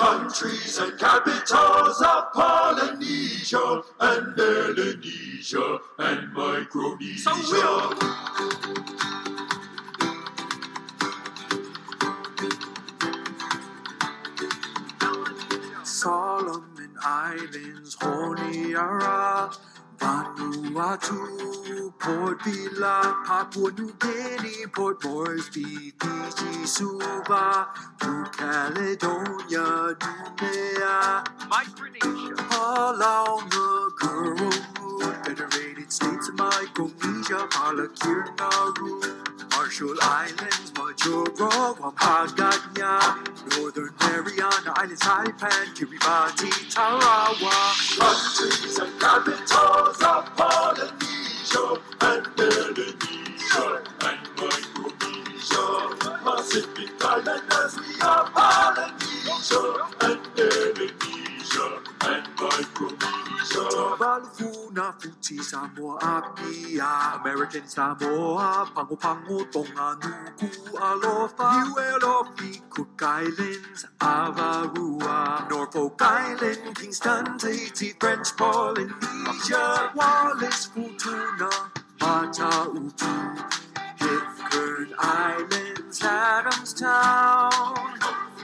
countries and capitals of Polynesia and Melanesia and Micronesia. Solomon Islands, Honiara, Vanuatu, Port Vila, Papua New Guinea, Port Moresby, Fiji, Suva, New Caledonia, Nouméa, Micronesia, Palau, Ngurumut, Federated States of Micronesia, Palakir, Nauru, Marshall Islands, Majuro, Wampaganya, Northern Mariana Islands, Saipan, Kiribati, Tarawa. Countries and capitals of Polynesia and Melanesia and Micronesia. Pacific Islanders, we are Polynesia and Melanesia and Micronesia. Tuvalu, Fuji, Samoa, Apia, American Samoa, Pango Pango, Tonga, Nuku, Alofa, Niue, Cook Islands, Avarua, Norfolk Island, Kingston, Tahiti, French Polynesia, Wallis, Futuna, Mata Utu, Pitcairn Islands, Adamstown,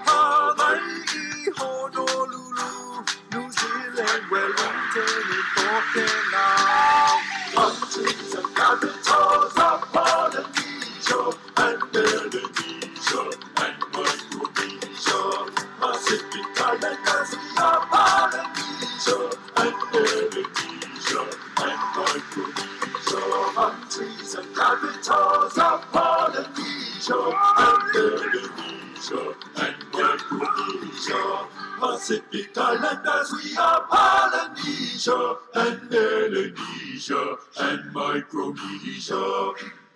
Hawaii, Honolulu, New Zealand, Wellington, and Tokelau. Countries and capitals of Polynesia and Melanesia and Micronesia. Pacific Islanders, we are Polynesia and Melanesia and Micronesia. Countries and capitals of Polynesia and Melanesia and Micronesia. Pacific Islanders, we are Polynesia and Melanesia and Micronesia.